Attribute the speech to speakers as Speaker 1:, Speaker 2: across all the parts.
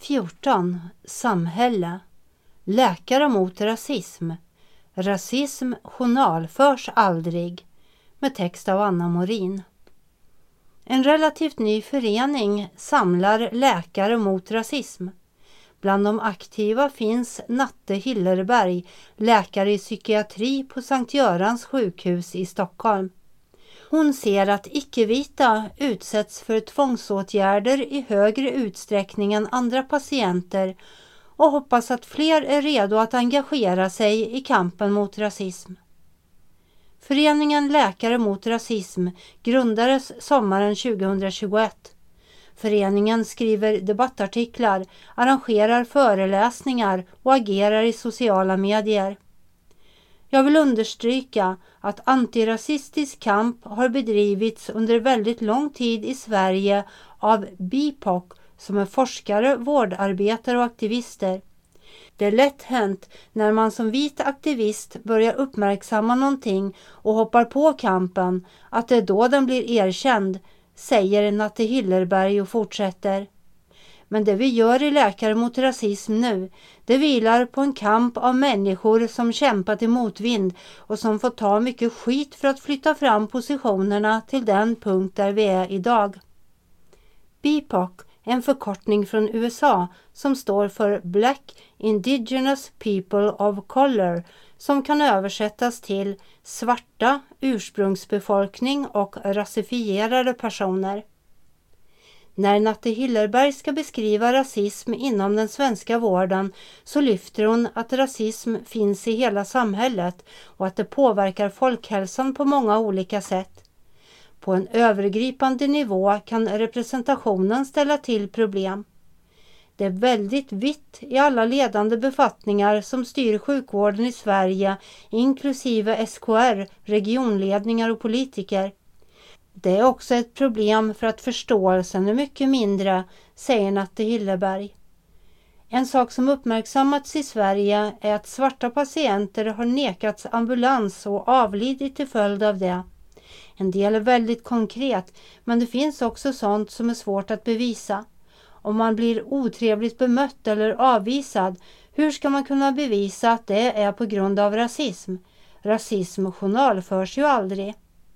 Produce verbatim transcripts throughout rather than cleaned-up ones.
Speaker 1: fjorton. Samhälle. Läkare mot rasism. Rasism journalförs aldrig. Med text av Anna Morin. En relativt ny förening samlar läkare mot rasism. Bland de aktiva finns Natte Hillerberg, läkare i psykiatri på Sankt Görans sjukhus i Stockholm. Hon ser att icke-vita utsätts för tvångsåtgärder i högre utsträckning än andra patienter och hoppas att fler är redo att engagera sig i kampen mot rasism. Föreningen Läkare mot rasism grundades sommaren tjugohundratjugoett. Föreningen skriver debattartiklar, arrangerar föreläsningar och agerar i sociala medier. Jag vill understryka att antirasistisk kamp har bedrivits under väldigt lång tid i Sverige av B I P O C som är forskare, vårdarbetare och aktivister. Det är lätt hänt när man som vit aktivist börjar uppmärksamma någonting och hoppar på kampen att det är då den blir erkänd, säger Natte Hillerberg och fortsätter. Men det vi gör i Läkare mot rasism nu, det vilar på en kamp av människor som kämpat i motvind och som får ta mycket skit för att flytta fram positionerna till den punkt där vi är idag. B I P O C är en förkortning från U S A som står för Black Indigenous People of Color, som kan översättas till svarta, ursprungsbefolkning och rasifierade personer. När Natte Hillerberg ska beskriva rasism inom den svenska vården så lyfter hon att rasism finns i hela samhället och att det påverkar folkhälsan på många olika sätt. På en övergripande nivå kan representationen ställa till problem. Det är väldigt vitt i alla ledande befattningar som styr sjukvården i Sverige, inklusive S K R, regionledningar och politiker. Det är också ett problem för att förståelsen är mycket mindre, säger Natte Hillerberg. En sak som uppmärksammats i Sverige är att svarta patienter har nekats ambulans och avlidit till följd av det. En del är väldigt konkret, men det finns också sånt som är svårt att bevisa. Om man blir otrevligt bemött eller avvisad, hur ska man kunna bevisa att det är på grund av rasism? Rasism journalförs ju aldrig.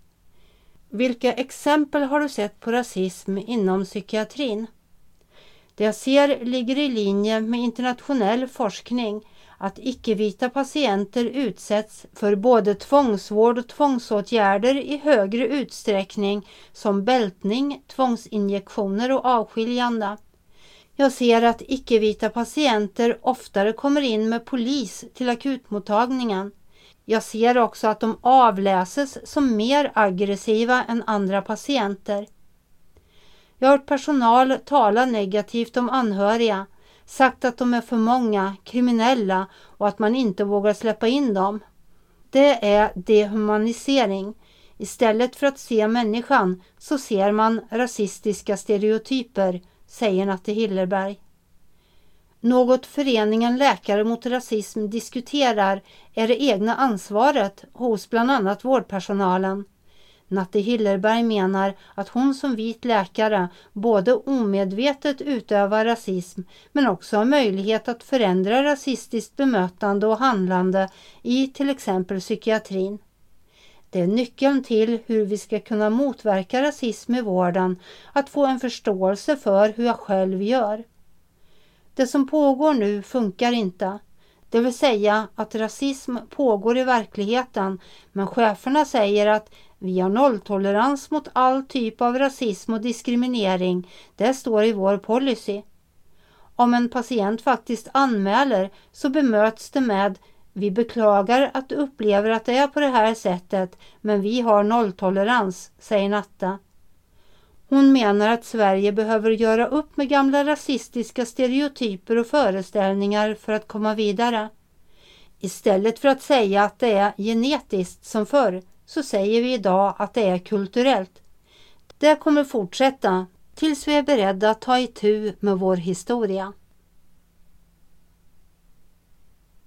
Speaker 1: Vilka exempel har du sett på rasism inom psykiatrin? Det jag ser ligger i linje med internationell forskning att icke-vita patienter utsätts för både tvångsvård och tvångsåtgärder i högre utsträckning som bältning, tvångsinjektioner och avskiljande. Jag ser att icke-vita patienter oftare kommer in med polis till akutmottagningen. Jag ser också att de avläses som mer aggressiva än andra patienter. Jag har hört personal tala negativt om anhöriga, sagt att de är för många, kriminella och att man inte vågar släppa in dem. Det är dehumanisering. Istället för att se människan så ser man rasistiska stereotyper, säger Natte Hillerberg. Något föreningen Läkare mot rasism diskuterar är det egna ansvaret hos bland annat vårdpersonalen. Natte Hillerberg menar att hon som vit läkare både omedvetet utövar rasism men också har möjlighet att förändra rasistiskt bemötande och handlande i till exempel psykiatrin. Det är nyckeln till hur vi ska kunna motverka rasism i vården, att få en förståelse för hur jag själv gör. Det som pågår nu funkar inte. Det vill säga att rasism pågår i verkligheten, men cheferna säger att vi har nolltolerans mot all typ av rasism och diskriminering. Det står i vår policy. Om en patient faktiskt anmäler så bemöts det med: vi beklagar att du upplever att det är på det här sättet, men vi har nolltolerans, säger Natta. Hon menar att Sverige behöver göra upp med gamla rasistiska stereotyper och föreställningar för att komma vidare. Istället för att säga att det är genetiskt som förr, så säger vi idag att det är kulturellt. Det kommer fortsätta tills vi är beredda att ta itu med vår historia.